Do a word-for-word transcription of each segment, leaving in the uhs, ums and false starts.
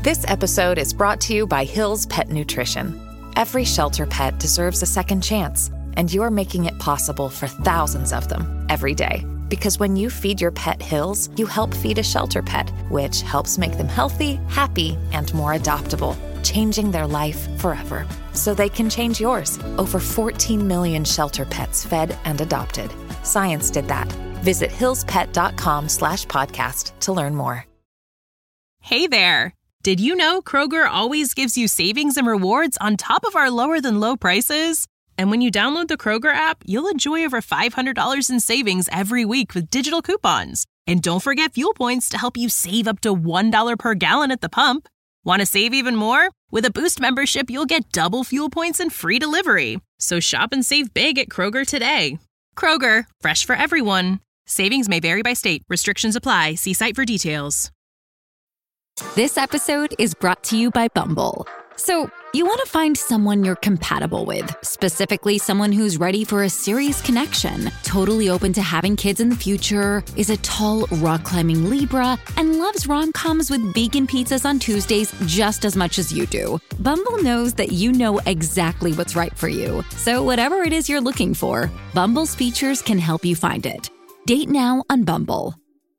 This episode is brought to you by Hill's Pet Nutrition. Every shelter pet deserves a second chance, and you're making it possible for thousands of them every day. Because when you feed your pet Hill's, you help feed a shelter pet, which helps make them healthy, happy, and more adoptable, changing their life forever. So they can change yours. Over fourteen million shelter pets fed and adopted. Science did that. Visit hillspet.com slash podcast to learn more. Hey there. Did you know Kroger always gives you savings and rewards on top of our lower than low prices? And when you download the Kroger app, you'll enjoy over five hundred dollars in savings every week with digital coupons. And don't forget fuel points to help you save up to one dollar per gallon at the pump. Want to save even more? With a Boost membership, you'll get double fuel points and free delivery. So shop and save big at Kroger today. Kroger, fresh for everyone. Savings may vary by state. Restrictions apply. See site for details. This episode is brought to you by Bumble. So, you want to find someone you're compatible with, specifically someone who's ready for a serious connection, totally open to having kids in the future, is a tall, rock-climbing Libra, and loves rom-coms with vegan pizzas on Tuesdays just as much as you do. Bumble knows that you know exactly what's right for you. So whatever it is you're looking for, Bumble's features can help you find it. Date now on Bumble.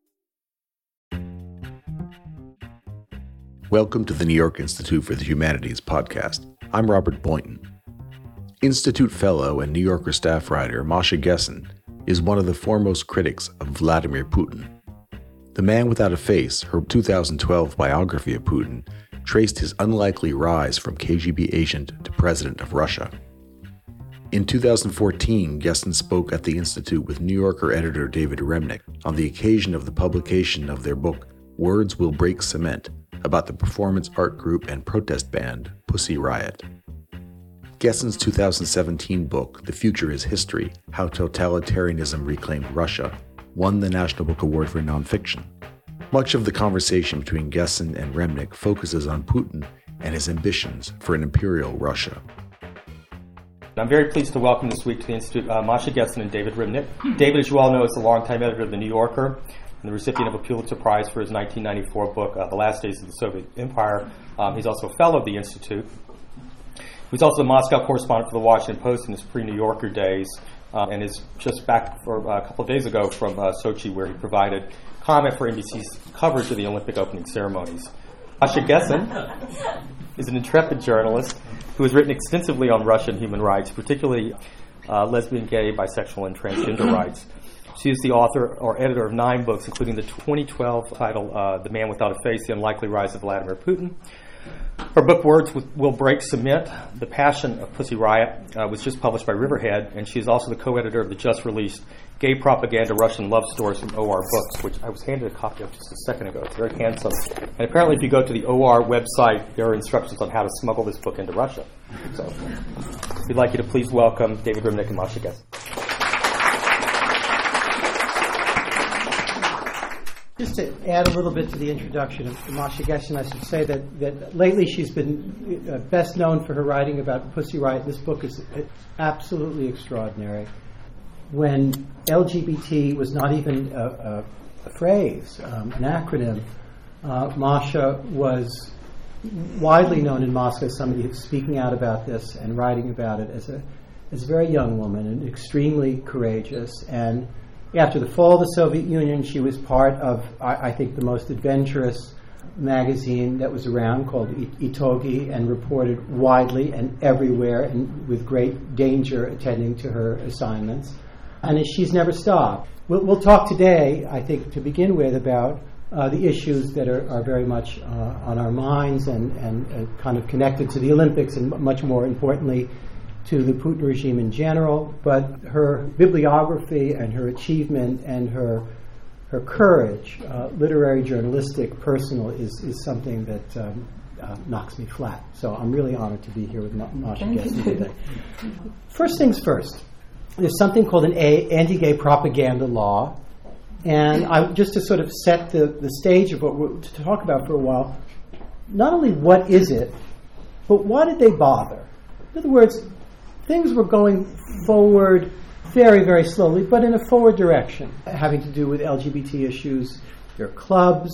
Welcome to the New York Institute for the Humanities podcast. I'm Robert Boynton. Institute Fellow and New Yorker staff writer Masha Gessen is one of the foremost critics of Vladimir Putin. The Man Without a Face, her two thousand twelve biography of Putin, traced his unlikely rise from K G B agent to president of Russia. In two thousand fourteen, Gessen spoke at the Institute with New Yorker editor David Remnick on the occasion of the publication of their book, Words Will Break Cement, about the performance art group and protest band Pussy Riot. Gessen's two thousand seventeen book, The Future is History, How Totalitarianism Reclaimed Russia, won the National Book Award for Nonfiction. Much of the conversation between Gessen and Remnick focuses on Putin and his ambitions for an imperial Russia. I'm very pleased to welcome this week to the Institute uh, Masha Gessen and David Remnick. David, as you all know, is the longtime editor of The New Yorker and the recipient of a Pulitzer Prize for his nineteen ninety-four book, uh, The Last Days of the Soviet Empire. Um, he's also a fellow of the Institute. He was also the Moscow correspondent for the Washington Post in his pre-New Yorker days, uh, and is just back for uh, a couple of days ago from uh, Sochi, where he provided comment for N B C's coverage of the Olympic opening ceremonies. Masha Gessen is an intrepid journalist who has written extensively on Russian human rights, particularly uh, lesbian, gay, bisexual, and transgender rights. She is the author or editor of nine books, including the twenty twelve title, uh, The Man Without a Face, The Unlikely Rise of Vladimir Putin. Her book, Words Will Break Cement, The Passion of Pussy Riot, uh, was just published by Riverhead, and she is also the co-editor of the just-released Gay Propaganda Russian Love Stories from O R Books, which I was handed a copy of just a second ago. It's very handsome. And apparently if you go to the O R website, there are instructions on how to smuggle this book into Russia. So we'd like you to please welcome David Remnick and Masha Gessen. Just to add a little bit to the introduction of Masha Gessen, I should say that, that lately she's been uh, best known for her writing about Pussy Riot. This book is absolutely extraordinary. When L G B T was not even a, a, a phrase, um, an acronym, uh, Masha was widely known in Moscow as somebody who's speaking out about this and writing about it as a, as a very young woman and extremely courageous. And after the fall of the Soviet Union, she was part of, I, I think, the most adventurous magazine that was around called Itogi, and reported widely and everywhere and with great danger attending to her assignments. And she's never stopped. We'll, we'll talk today, I think, to begin with, about uh, the issues that are, are very much uh, on our minds and, and uh, kind of connected to the Olympics and much more importantly to the Putin regime in general. But her bibliography and her achievement and her her courage, uh, literary, journalistic, personal, is, is something that um, uh, knocks me flat. So I'm really honored to be here with Ma- Masha Gessen today. First things first, there's something called an a- anti-gay propaganda law. And I, just to sort of set the, the stage of what we're to talk about for a while, not only what is it, but why did they bother? In other words, things were going forward very, very slowly, but in a forward direction, having to do with L G B T issues. There are clubs,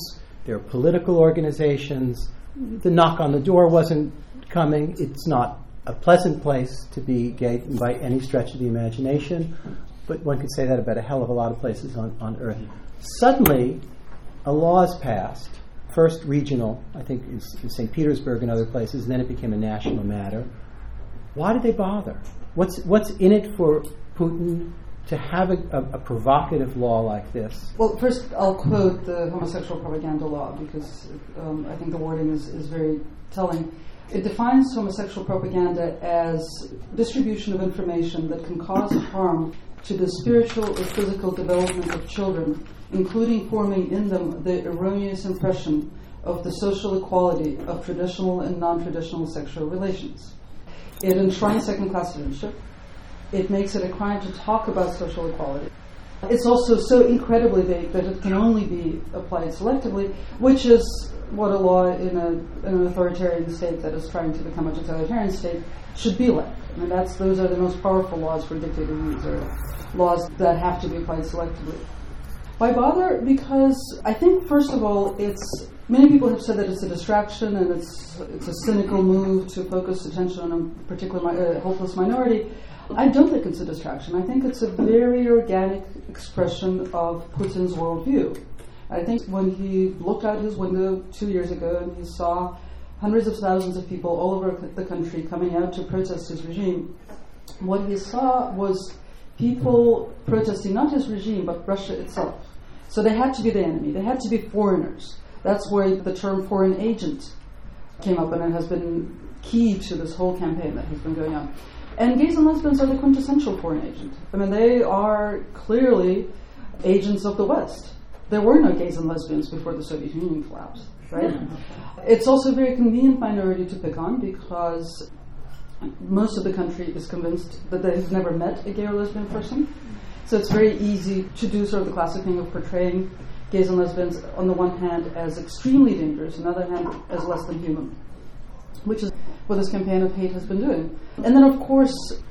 there are political organizations. The knock on the door wasn't coming. It's not a pleasant place to be gay by any stretch of the imagination, but one could say that about a hell of a lot of places on, on Earth. Suddenly, a law is passed, first regional, I think in, in Saint Petersburg and other places, and then it became a national matter. Why did they bother? What's what's in it for Putin to have a, a, a provocative law like this? Well, first I'll quote the homosexual propaganda law because um, I think the wording is, is very telling. It defines homosexual propaganda as distribution of information that can cause harm to the spiritual or physical development of children, including forming in them the erroneous impression of the social equality of traditional and non-traditional sexual relations. It enshrines second-class citizenship. It makes it a crime to talk about social equality. It's also so incredibly vague that it can only be applied selectively, which is what a law in, a, in an authoritarian state that is trying to become a totalitarian state should be like. I mean, that's those are the most powerful laws for dictator use, or laws that have to be applied selectively. Why bother? Because I think, first of all, it's many people have said that it's a distraction and it's it's a cynical move to focus attention on a particular mi- uh, hopeless minority. I don't think it's a distraction. I think it's a very organic expression of Putin's worldview. I think when he looked out his window two years ago and he saw hundreds of thousands of people all over the country coming out to protest his regime, what he saw was people protesting not his regime but Russia itself. So they had to be the enemy. They had to be foreigners. That's where the term foreign agent came up, and it has been key to this whole campaign that has been going on. And gays and lesbians are the quintessential foreign agent. I mean, they are clearly agents of the West. There were no gays and lesbians before the Soviet Union collapsed, right? It's also a very convenient minority to pick on because most of the country is convinced that they've never met a gay or lesbian person. So it's very easy to do sort of the classic thing of portraying gays and lesbians on the one hand as extremely dangerous, on the other hand as less than human, which is what this campaign of hate has been doing. And then, of course,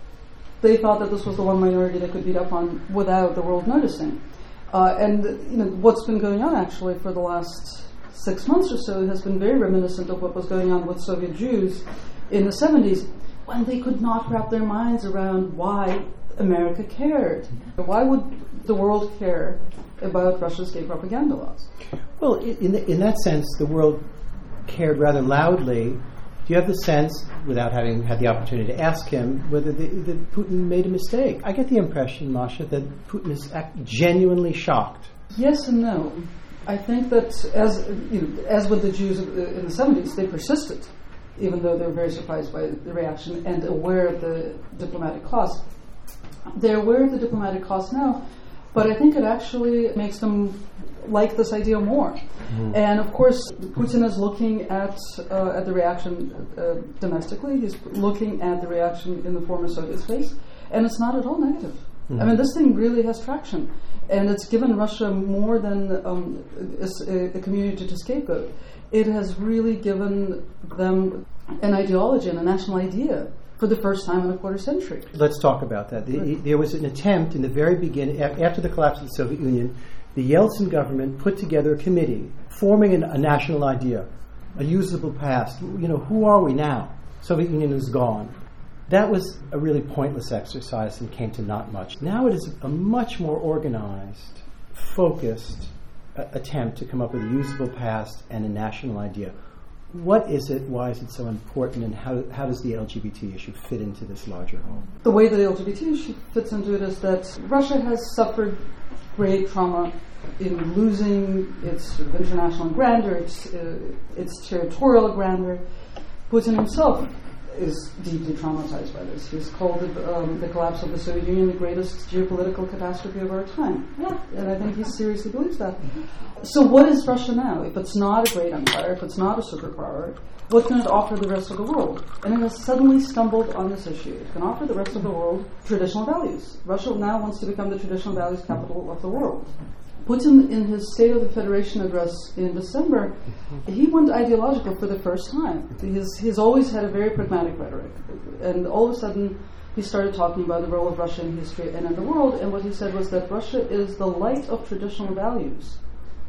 they thought that this was the one minority they could beat up on without the world noticing. Uh, and you know what's been going on actually for the last six months or so has been very reminiscent of what was going on with Soviet Jews in the seventies, when they could not wrap their minds around why America cared. Why would the world care about Russia's gay propaganda laws? Well, in, the, in that sense, the world cared rather loudly. Do you have the sense, without having had the opportunity to ask him, whether the, that Putin made a mistake? I get the impression, Masha, that Putin is act- genuinely shocked. Yes and no. I think that, as you know, as with the Jews in the seventies, they persisted, even though they were very surprised by the reaction and aware of the diplomatic cost. They're aware of the diplomatic cost now, but I think it actually makes them like this idea more. Mm. And of course, Putin is looking at uh, at the reaction uh, domestically. He's looking at the reaction in the former Soviet space, and it's not at all negative. Mm. I mean, this thing really has traction, and it's given Russia more than um, a, a community to scapegoat. It has really given them an ideology and a national idea for the first time in a quarter century. Let's talk about that. The, there was an attempt in the very beginning, after the collapse of the Soviet Union, the Yeltsin government put together a committee forming an, a national idea, a usable past. You know, who are we now? Soviet Union is gone. That was a really pointless exercise and came to not much. Now it is a much more organized, focused uh, attempt to come up with a usable past and a national idea. What is it? Why is it so important? And how how does the L G B T issue fit into this larger whole? The way that the L G B T issue fits into it is that Russia has suffered great trauma in losing its sort of international grandeur, its, uh, its territorial grandeur. Putin himself is deeply traumatized by this. He's called the, um, the collapse of the Soviet Union the greatest geopolitical catastrophe of our time. Yeah. And I think he seriously believes that. Mm-hmm. So what is Russia now? If it's not a great empire, if it's not a superpower, what can it offer the rest of the world? And it has suddenly stumbled on this issue. It can offer the rest of the world traditional values. Russia now wants to become the traditional values capital of the world. Putin, in his State of the Federation address in December, he went ideological for the first time. He's, he's always had a very pragmatic rhetoric. And all of a sudden, he started talking about the role of Russia in history and in the world. And what he said was that Russia is the light of traditional values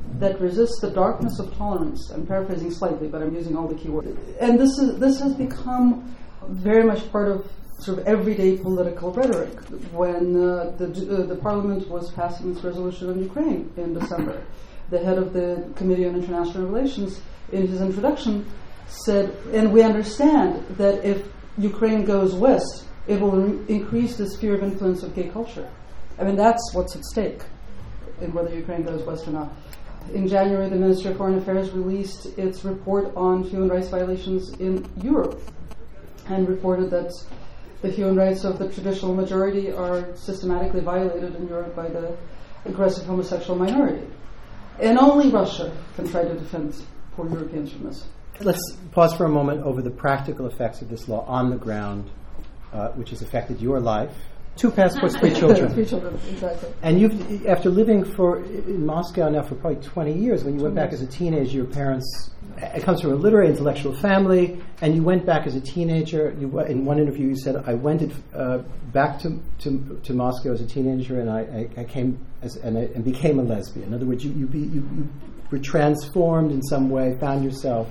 that resists the darkness of tolerance. I'm paraphrasing slightly, but I'm using all the key words. And this is this has become very much part of sort of everyday political rhetoric. When uh, the uh, the Parliament was passing its resolution on Ukraine in December, the head of the Committee on International Relations, in his introduction, said, and we understand that if Ukraine goes west, it will in- increase the sphere of influence of gay culture. I mean, that's what's at stake in whether Ukraine goes west or not. In January, the Ministry of Foreign Affairs released its report on human rights violations in Europe and reported that the human rights of the traditional majority are systematically violated in Europe by the aggressive homosexual minority. And only Russia can try to defend poor Europeans from this. Let's pause for a moment over the practical effects of this law on the ground, uh, which has affected your life. Two passports, three children. Three children, exactly. And you've, after living for in Moscow now for probably twenty years, when you went back as a teenager, your parents, it comes from a literary, intellectual family, and you went back as a teenager. You, in one interview, you said, "I went uh, back to, to to Moscow as a teenager, and I, I, I came as and, I, and became a lesbian." In other words, you you, be, you you were transformed in some way, found yourself.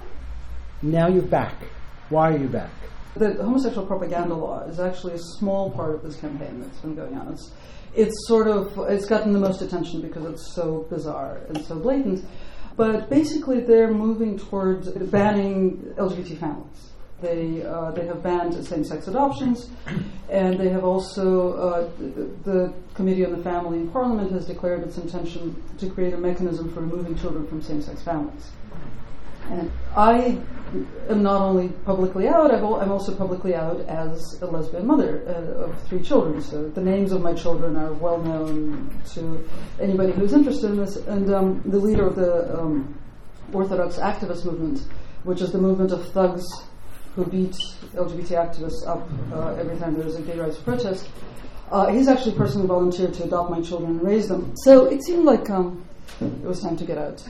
Now you're back. Why are you back? The homosexual propaganda law is actually a small part of this campaign that's been going on. It's, it's sort of, it's gotten the most attention because it's so bizarre and so blatant. But basically they're moving towards banning L G B T families. They uh, they have banned same-sex adoptions, and they have also, uh, the, the Committee on the Family in Parliament has declared its intention to create a mechanism for removing children from same-sex families. And I am not only publicly out, I'm also publicly out as a lesbian mother uh, of three children. So the names of my children are well known to anybody who's interested in this. And um, the leader of the um, Orthodox activist movement, which is the movement of thugs who beat L G B T activists up uh, every time there's a gay rights protest, uh, he's actually personally volunteered to adopt my children and raise them. So it seemed like Um, it was time to get out.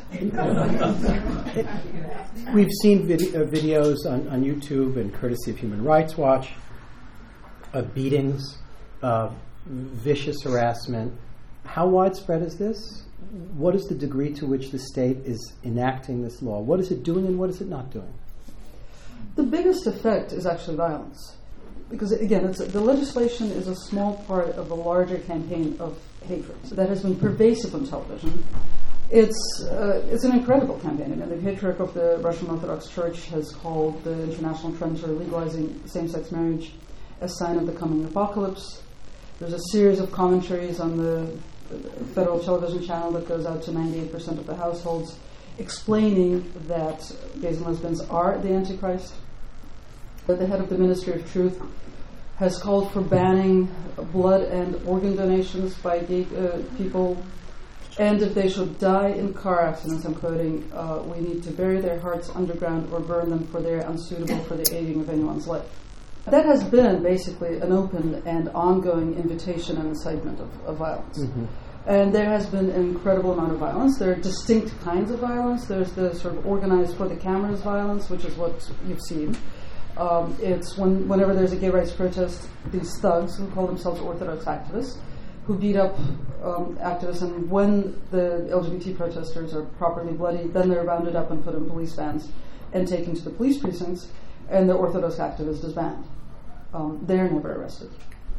We've seen vid- uh, videos on, on YouTube and courtesy of Human Rights Watch of beatings, of vicious harassment. How widespread is this? What is the degree to which the state is enacting this law? What is it doing and what is it not doing? The biggest effect is actually violence. Because, again, it's, the legislation is a small part of a larger campaign of hatred that has been pervasive on television. It's uh, it's an incredible campaign. I mean, the patriarch of the Russian Orthodox Church has called the international trend for legalizing same-sex marriage a sign of the coming apocalypse. There's a series of commentaries on the federal television channel that goes out to ninety-eight percent of the households explaining that gays and lesbians are the Antichrist. The head of the Ministry of Truth has called for banning blood and organ donations by gay uh, people, and if they should die in car accidents, I'm quoting, uh, we need to bury their hearts underground or burn them, for they are unsuitable for the aiding of anyone's life. That has been basically an open and ongoing invitation and incitement of, of violence. Mm-hmm. And there has been an incredible amount of violence. There are distinct kinds of violence. There's the sort of organized for the cameras violence, which is what you've seen. Um, it's when, whenever there's a gay rights protest, these thugs who call themselves Orthodox activists, who beat up um, activists, and when the L G B T protesters are properly bloodied, then they're rounded up and put in police vans and taken to the police precincts, and the Orthodox activist is banned. Um, they're never arrested.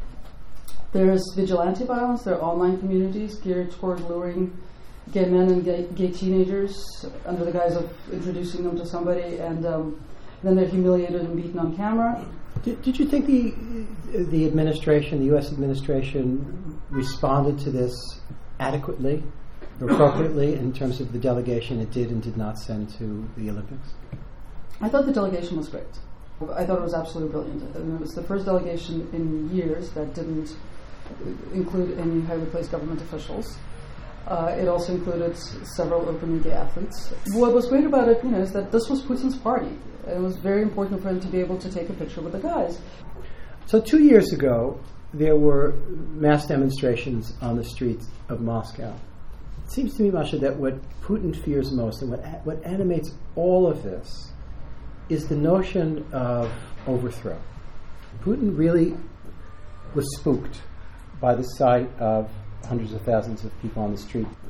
There's vigilante violence. There are online communities geared toward luring gay men and gay, gay teenagers under the guise of introducing them to somebody, and um, then they're humiliated and beaten on camera. Did, did you think the the administration, the U S administration, responded to this adequately, or appropriately, in terms of the delegation it did and did not send to the Olympics? I thought the delegation was great. I thought it was absolutely brilliant. I mean, it was the first delegation in years that didn't include any highly placed government officials. Uh, it also included several openly gay athletes. What was great about it, you know, is that this was Putin's party. It was very important for him to be able to take a picture with the guys. So two years ago, there were mass demonstrations on the streets of Moscow. It seems to me, Masha, that what Putin fears most and what what animates all of this is the notion of overthrow. Putin really was spooked by the sight of hundreds of thousands of people on the street.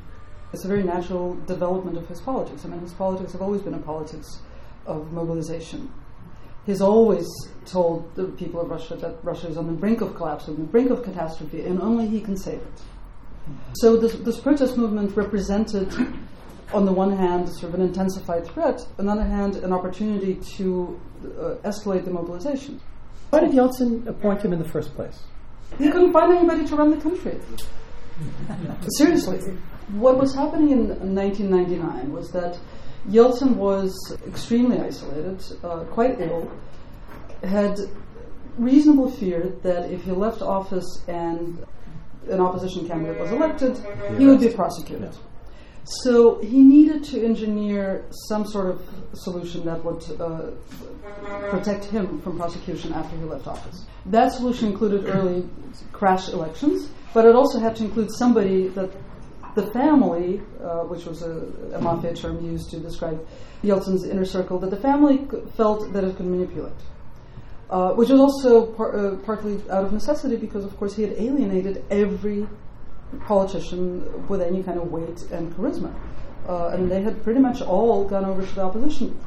It's a very natural development of his politics. I mean, his politics have always been a politics of mobilization. He's always told the people of Russia that Russia is on the brink of collapse, on the brink of catastrophe, and only he can save it. So this, this protest movement represented, on the one hand, sort of an intensified threat, on the other hand, an opportunity to uh, escalate the mobilization. Why did Yeltsin appoint him in the first place? He couldn't find anybody to run the country. Seriously. What was happening in nineteen ninety-nine was that Yeltsin was extremely isolated, uh, quite ill, had reasonable fear that if he left office and an opposition candidate was elected, he would be prosecuted. So he needed to engineer some sort of solution that would uh, protect him from prosecution after he left office. That solution included early crash elections, but it also had to include somebody that the family, uh, which was a, a mafia term used to describe Yeltsin's inner circle, that the family c- felt that it could manipulate. Uh, which was also par- uh, partly out of necessity because, of course, he had alienated every politician with any kind of weight and charisma. Uh, and they had pretty much all gone over to the opposition.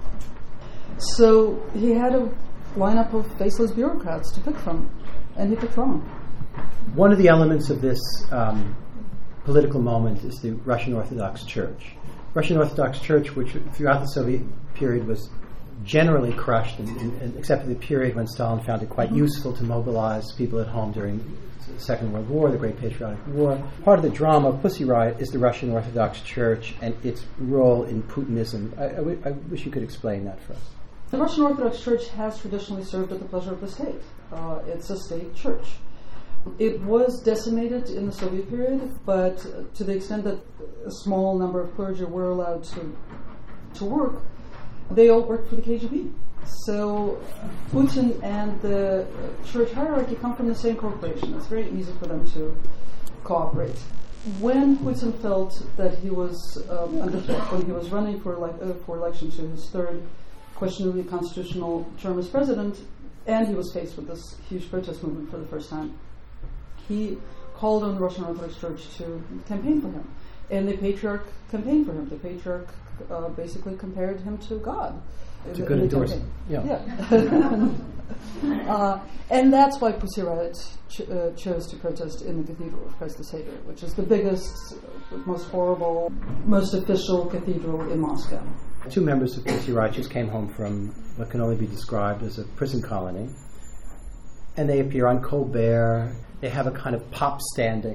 So he had a lineup of faceless bureaucrats to pick from, and he picked wrong. One of the elements of this um, political moment is the Russian Orthodox Church. Russian Orthodox Church, which throughout the Soviet period was generally crushed, in, in, in, except for the period when Stalin found it quite mm-hmm. useful to mobilize people at home during the Second World War, the Great Patriotic War. Part of the drama of Pussy Riot is the Russian Orthodox Church and its role in Putinism. I, I, w- I wish you could explain that for us. The Russian Orthodox Church has traditionally served at the pleasure of the state. Uh, it's a state church. It was decimated in the Soviet period, but uh, to the extent that a small number of clergy were allowed to to work, they all worked for the K G B. So Putin and the church hierarchy come from the same corporation. It's very easy for them to cooperate. When Putin felt that he was um, under threat, when he was running for, ele- uh, for election to his third questionably constitutional term as president, and he was faced with this huge protest movement for the first time, he called on the Russian Orthodox Church to campaign for him. And the patriarch campaigned for him. The patriarch uh, basically compared him to God. It's a good endorsement. Yeah. yeah. uh, and that's why Pussy Riot ch- uh, chose to protest in the Cathedral of Christ the Savior, which is the biggest, most horrible, most official cathedral in Moscow. Two members of Pussy Riot just came home from what can only be described as a prison colony. And they appear on Colbert. They have a kind of pop standing.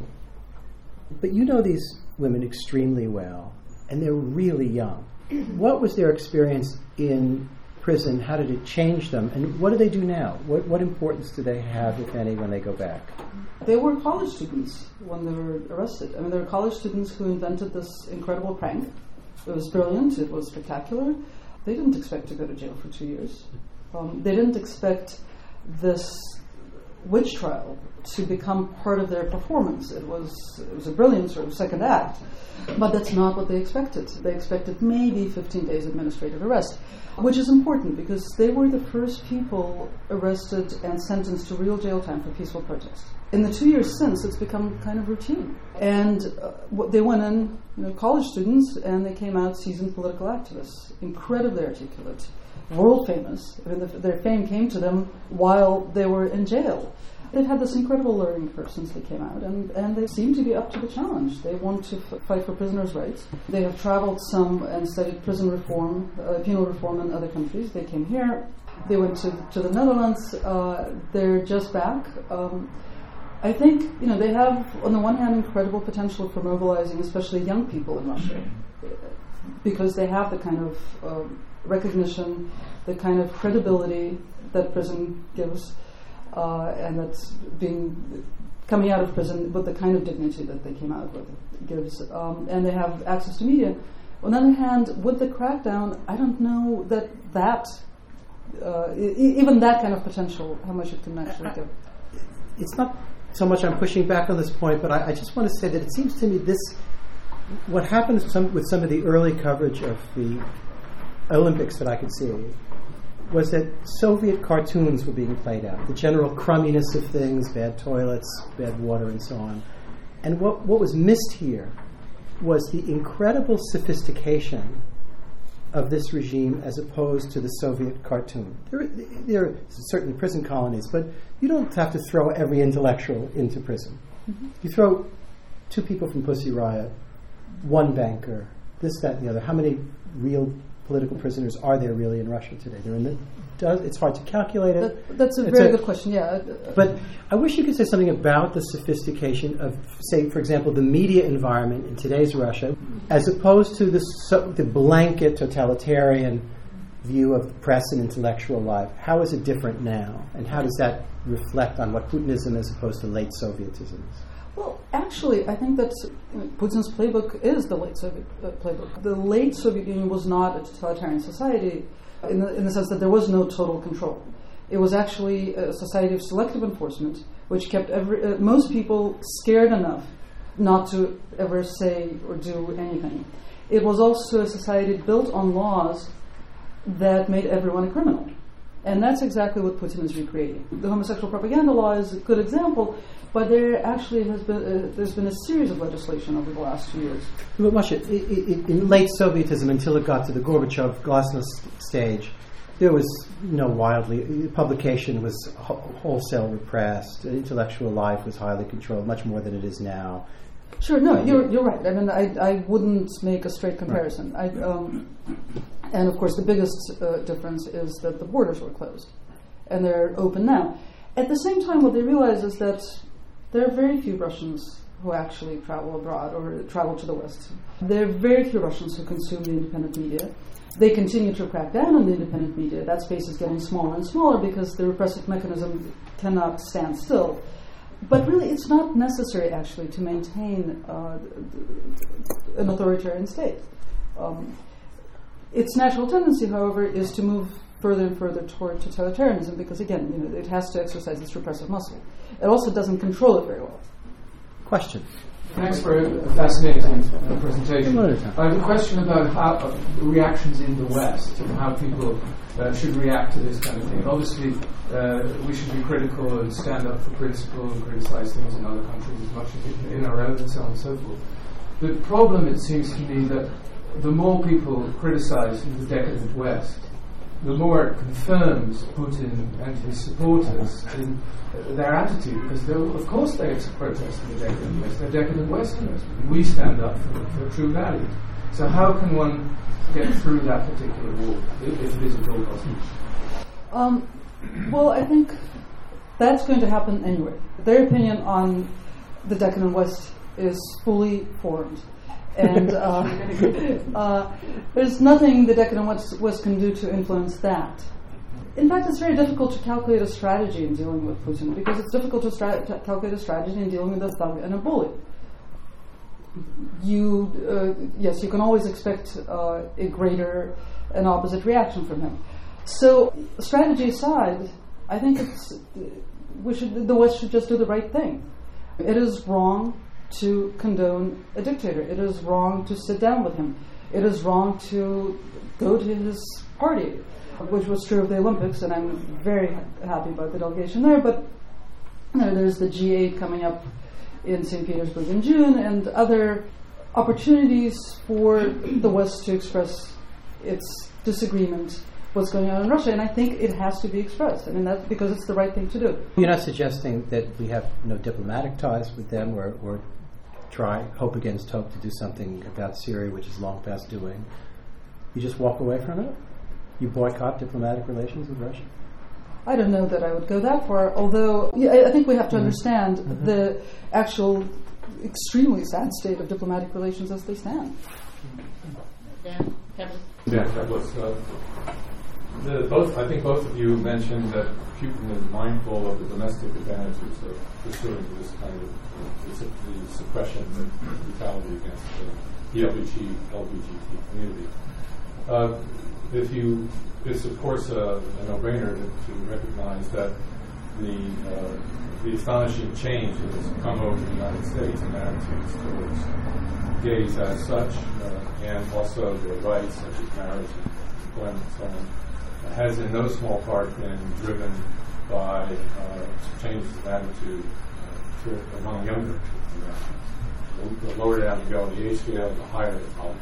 But you know these women extremely well, and they're really young. What was their experience in prison? How did it change them? And what do they do now? What, what importance do they have, if any, when they go back? They were college students when they were arrested. I mean, they were college students who invented this incredible prank. It was brilliant. It was spectacular. They didn't expect to go to jail for two years. Um, they didn't expect this witch trial to become part of their performance. It was it was a brilliant sort of second act, but that's not what they expected. They expected maybe fifteen days administrative arrest, which is important because they were the first people arrested and sentenced to real jail time for peaceful protest. In the two years since, it's become kind of routine. And uh, what they went in, you know, college students, and they came out seasoned political activists, incredibly articulate, world famous. I mean, the, their fame came to them while they were in jail. They've had this incredible learning curve since they came out, and, and they seem to be up to the challenge. They want to f- fight for prisoners' rights. They have traveled some and studied prison reform, uh, penal reform in other countries. They came here. They went to, to the Netherlands. Uh, they're just back. Um, I think, you know, they have, on the one hand, incredible potential for mobilizing, especially young people in Russia, because they have the kind of um, recognition, the kind of credibility that prison gives, uh, and that's being coming out of prison with the kind of dignity that they came out with gives, um, and they have access to media. On the other hand, with the crackdown, I don't know that that, uh, e- even that kind of potential, how much it can actually give. It's not so much I'm pushing back on this point, but I, I just want to say that it seems to me this, what happened with some, with some of the early coverage of the Olympics that I could see, was that Soviet cartoons were being played out, the general crumminess of things, bad toilets, bad water, and so on. And what, what was missed here was the incredible sophistication of this regime as opposed to the Soviet cartoon. There, there are certainly prison colonies, but you don't have to throw every intellectual into prison. Mm-hmm. You throw two people from Pussy Riot, one banker, this, that, and the other. How many real political prisoners are there really in Russia today? They're in the, does, it's hard to calculate it. That, that's a it's very a, good question, yeah. But I wish you could say something about the sophistication of, say, for example, the media environment in today's Russia, as opposed to the, so, the blanket totalitarian view of the press and intellectual life. How is it different now? And how does that reflect on what Putinism as opposed to late Sovietism is? Well, actually, I think that Putin's playbook is the late Soviet uh, playbook. The late Soviet Union was not a totalitarian society in the, in the sense that there was no total control. It was actually a society of selective enforcement, which kept every, uh, most people scared enough not to ever say or do anything. It was also a society built on laws that made everyone a criminal. And that's exactly what Putin is recreating. The homosexual propaganda law is a good example, but there actually has been uh, there's been a series of legislation over the last two years. But Masha, it, it, in late Sovietism, until it got to the Gorbachev glasnost stage, there was no widely publication was ho- wholesale repressed. Intellectual life was highly controlled, much more than it is now. Sure, no, you're you're right. I mean, I I wouldn't make a straight comparison. Right. I, um, and of course, the biggest uh, difference is that the borders were closed, and they're open now. At the same time, what they realize is that there are very few Russians who actually travel abroad or travel to the West. There are very few Russians who consume the independent media. They continue to crack down on the independent media. That space is getting smaller and smaller because the repressive mechanism cannot stand still. But really, it's not necessary, actually, to maintain uh, an authoritarian state. Um, its natural tendency, however, is to move further and further toward totalitarianism because, again, you know, it has to exercise its repressive muscle. It also doesn't control it very well. Question. Thanks for a fascinating uh, presentation. I have a question about how uh, reactions in the West and how people uh, should react to this kind of thing. Obviously, uh, we should be critical and stand up for principle and criticize things in other countries as much as in our own and so on and so forth. The problem, it seems to me, that the more people criticize in the decadent West, the more it confirms Putin and his supporters in uh, their attitude, because of course they protest in the decadent West. They're decadent Westerners. We stand up for, for true values. So how can one get through that particular war, if, if it is at all possible? Um, well, I think that's going to happen anyway. Their opinion on the decadent West is fully formed. And uh, uh, there's nothing the decadent West, West can do to influence that. In fact, it's very difficult to calculate a strategy in dealing with Putin because it's difficult to, stra- to calculate a strategy in dealing with a thug and a bully. You, uh, yes, you can always expect uh, a greater and opposite reaction from him. So, strategy aside, I think it's we should the West should just do the right thing. It is wrong to condone a dictator. It is wrong to sit down with him. It is wrong to go to his party, which was true of the Olympics, and I'm very ha- happy about the delegation there. But you know, there's the G eight coming up in Saint Petersburg in June, and other opportunities for the West to express its disagreement what's going on in Russia, and I think it has to be expressed. I mean, that's because it's the right thing to do. You're not suggesting that we have no diplomatic ties with them or, or try, hope against hope, to do something about Syria, which is long past doing. You just walk away from it? You boycott diplomatic relations with Russia? I don't know that I would go that far, although yeah, I, I think we have to mm-hmm. understand mm-hmm. the actual extremely sad state of diplomatic relations as they stand. Yeah, Kevin. Yeah, that was, uh, the, both, I think both of you mentioned that Putin is mindful of the domestic advantages of pursuing this kind of uh, the, the suppression of brutality against the L G B T community. Uh, if you, it's of course uh, a no-brainer to, to recognize that the uh, the astonishing change that has come over the United States in attitudes towards gays as such, uh, and also their rights such as marriage, employment, and so on, has in no small part been driven by uh, changes of attitude uh, to, among younger Americans. the lower down you go on the age scale, the higher the tolerance.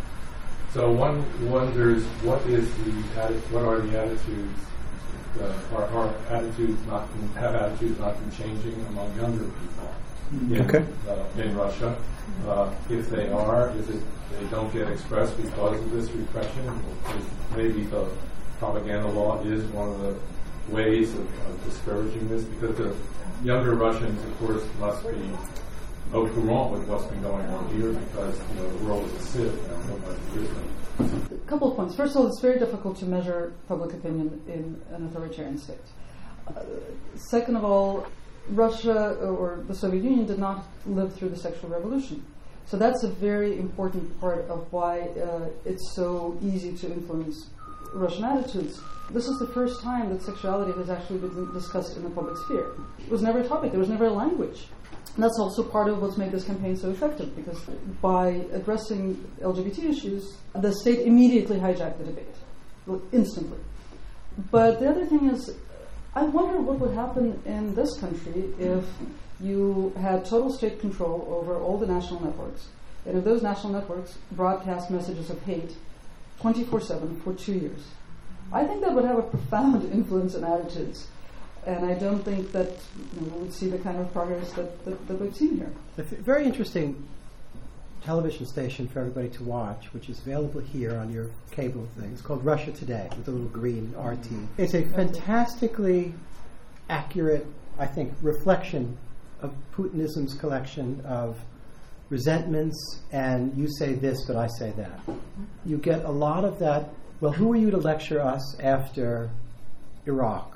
So one wonders what is the atti- what are the attitudes? Uh, are, are attitudes not have attitudes not been changing among younger people in, okay. uh, in Russia? Uh, if they are, is it they don't get expressed because of this repression? Is maybe the propaganda law is one of the ways of, of discouraging this, because the younger Russians, of course, must be au courant with what's been going on here, because you know, the world is a sieve and nobody hears them. A couple of points. First of all, it's very difficult to measure public opinion in an authoritarian state. Uh, second of all, Russia or the Soviet Union did not live through the sexual revolution. So that's a very important part of why uh, it's so easy to influence Russian attitudes. This is the first time that sexuality has actually been discussed in the public sphere. It was never a topic. There was never a language. And that's also part of what's made this campaign so effective, because by addressing L G B T issues, the state immediately hijacked the debate, instantly. But the other thing is, I wonder what would happen in this country if you had total state control over all the national networks, and if those national networks broadcast messages of hate twenty-four seven for two years. I think that would have a profound influence on attitudes. And I don't think that you know, we would see the kind of progress that, that, that we've seen here. A very interesting television station for everybody to watch, which is available here on your cable thing. It's called Russia Today, with a little green R T. It's a fantastically accurate, I think, reflection of Putinism's collection of resentments, and you say this, but I say that. You get a lot of that. Well, who are you to lecture us after Iraq,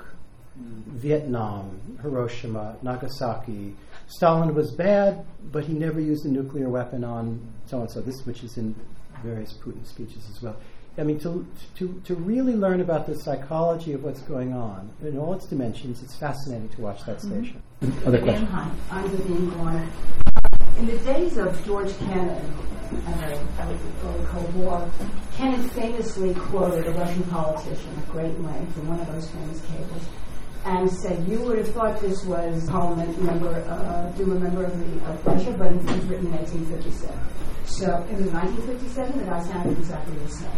Vietnam, Hiroshima, Nagasaki? Stalin was bad, but he never used a nuclear weapon on so-and-so, this which is in various Putin speeches as well. I mean, to, to, to really learn about the psychology of what's going on in all its dimensions, it's fascinating to watch that station. Mm-hmm. Other questions? Hi, I'm Vivian Garner. In the days of George Kennan and the early Cold War, Kennan famously quoted a Russian politician at great length in one of those famous cables, and said, "You would have thought this was a Parliament member, uh, do a member of, the, of Russia, but it was written in eighteen fifty-seven. So in nineteen fifty-seven, the guy sounded exactly the same.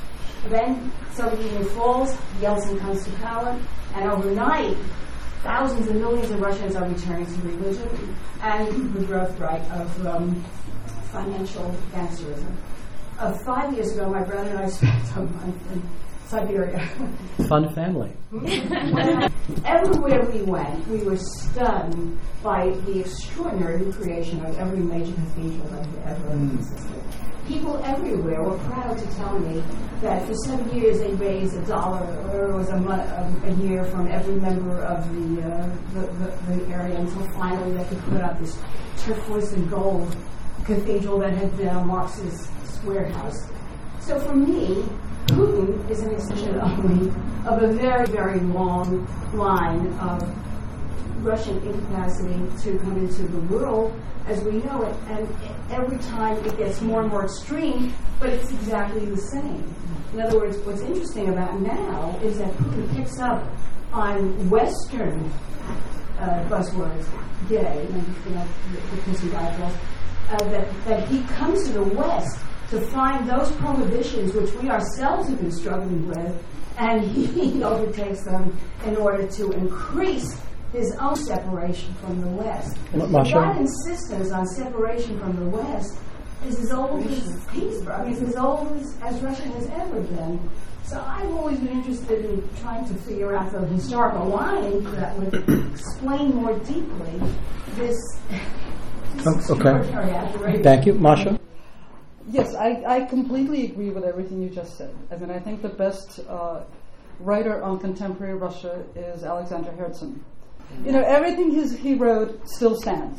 Then Soviet Union falls, Yeltsin comes to power, and overnight, thousands and millions of Russians are returning to religion and the growth right of um, financial gangsterism. Uh, five years ago, my brother and I spent a month in Siberia. Fun family. Everywhere we went, we were stunned by the extraordinary recreation of every major cathedral that had ever mm. existed. People everywhere were proud to tell me that for seven years they raised a dollar or it was a, mo- a year from every member of the, uh, the, the, the area until finally they could put up this turquoise and gold cathedral that had been a Marxist warehouse. So for me, Putin is an extension only of a very, very long line of Russian incapacity to come into the world as we know it, and every time it gets more and more extreme, but it's exactly the same. In other words, what's interesting about now is that Putin picks up on Western uh, buzzwords, gay, you know, the pussy rifles, uh, that, that he comes to the West to find those prohibitions which we ourselves have been struggling with, and he overtakes them in order to increase his own separation from the West. That insistence on separation from the West is as old as Petersburg. I mean, it's as old as, as Russia has ever been. So I've always been interested in trying to figure out the historical lines that would explain more deeply this, this oh, extraordinary aberration. Thank you. Masha? Yes, I, I completely agree with everything you just said. I mean, I think the best uh, writer on contemporary Russia is Alexander Herzen. You know, everything he's, he wrote still stands.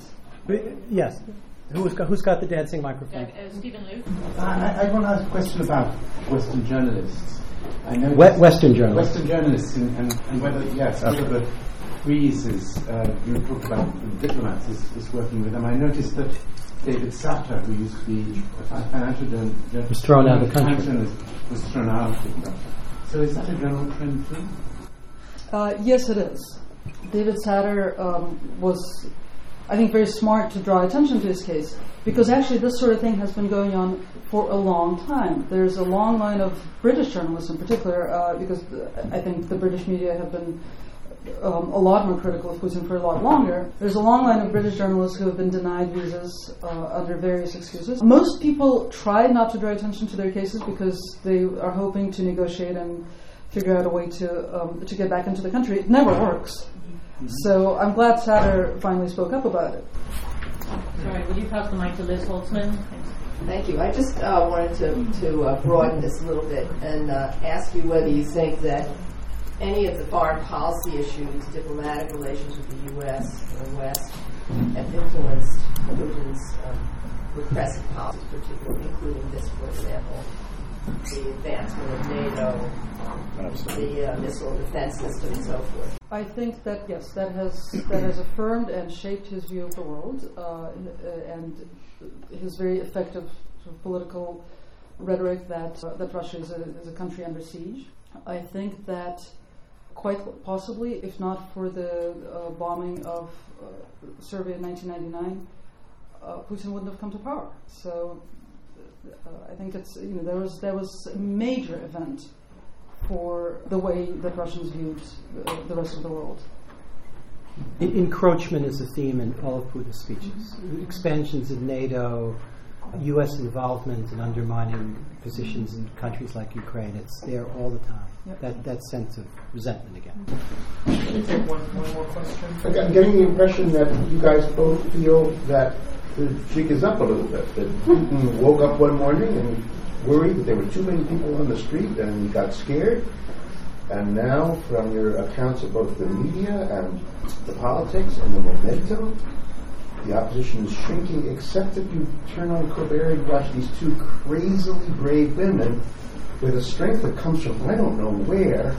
Yes. Who's got, who's got the dancing microphone? Uh, uh, Stephen Liu. I, I want to ask a question about Western journalists. I know we- Western journalists. Western journalists, and, and, and whether, yes, okay. whether the freeze is, uh, you talk about diplomats, is, is working with them. I noticed that David Satter, who used to be a financial journalist, was thrown out of the country. Was thrown out of the country. So is that a general trend too? Uh, yes, it is. David Satter um, was I think, very smart to draw attention to his case, because actually this sort of thing has been going on for a long time. There's a long line of British journalists in particular, uh, because I think the British media have been um, a lot more critical of Putin for a lot longer. There's a long line of British journalists who have been denied visas uh, under various excuses. Most people try not to draw attention to their cases because they are hoping to negotiate and figure out a way to um, to get back into the country. It never works. Mm-hmm. So I'm glad Satter finally spoke up about it. Sorry, would you pass the mic to Liz Holtzman? Thank you. I just uh, wanted to, to uh, broaden this a little bit and uh, ask you whether you think that any of the foreign policy issues, diplomatic relations with the U S or the West, have influenced Putin's um, repressive policies, particularly including this, for example, the advancement of NATO, the uh, missile defense system, and so forth. I think that, yes, that has that has affirmed and shaped his view of the world, uh, and his very effective sort of political rhetoric that uh, that Russia is a, is a country under siege. I think that quite possibly, if not for the uh, bombing of uh, Serbia in nineteen ninety-nine, uh, Putin wouldn't have come to power. So uh, I think it's, you know, there was there was a major event for the way that Russians viewed uh, the rest of the world. En- encroachment is a theme in all of Putin's speeches. Mm-hmm. Expansions of NATO, U S involvement in undermining positions in countries like Ukraine, it's there all the time. Yep. That that sense of resentment again. Can you take one, one more question? I'm getting the impression that you guys both feel that the jig is up a little bit, that Putin woke up one morning and worried that there were too many people on the street and he got scared. And now, from your accounts of both the media and the politics and the momentum, the opposition is shrinking, except that you turn on Colbert and watch these two crazily brave women with a strength that comes from I don't know where,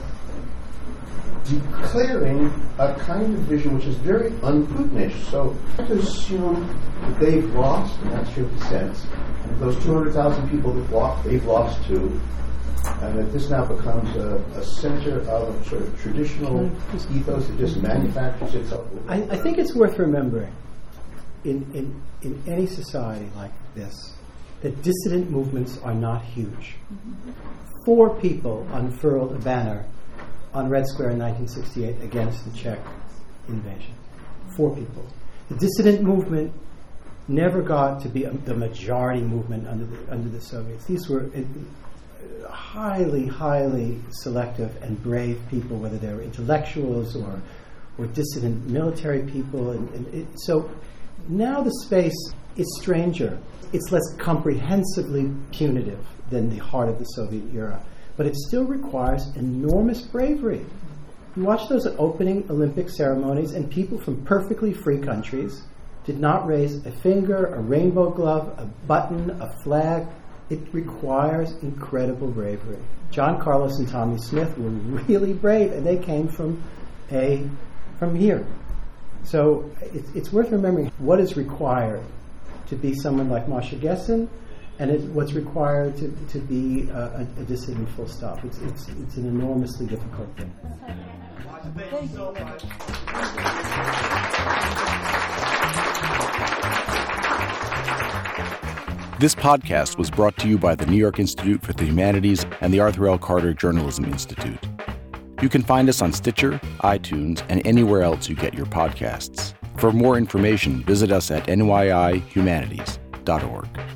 declaring a kind of vision which is very un-Putinish. So I have to assume that they've lost, and that's your sense, those two hundred thousand people that walked, they've lost too, and that this now becomes a, a center of a sort of traditional ethos that just manufactures itself. I, I think it's worth remembering in, in, in any society like this that dissident movements are not huge. Mm-hmm. Four people unfurled a banner on Red Square in nineteen sixty-eight against the Czech invasion. Four people. The dissident movement never got to be a, the majority movement under the, under the Soviets. These were uh, highly, highly selective and brave people, whether they were intellectuals or or dissident military people. And, and it, so now the space is stranger. It's less comprehensively punitive than the heart of the Soviet era, but it still requires enormous bravery. You watch those opening Olympic ceremonies, and people from perfectly free countries did not raise a finger, a rainbow glove, a button, a flag. It requires incredible bravery. John Carlos and Tommy Smith were really brave, and they came from a from here. So it's, it's worth remembering what is required to be someone like Masha Gessen, and it, what's required to, to be a, a, a dissident full stop. It's, it's, it's an enormously difficult thing. Thank you so much. This podcast was brought to you by the New York Institute for the Humanities and the Arthur L. Carter Journalism Institute. You can find us on Stitcher, iTunes, and anywhere else you get your podcasts. For more information, visit us at N Y I humanities dot org.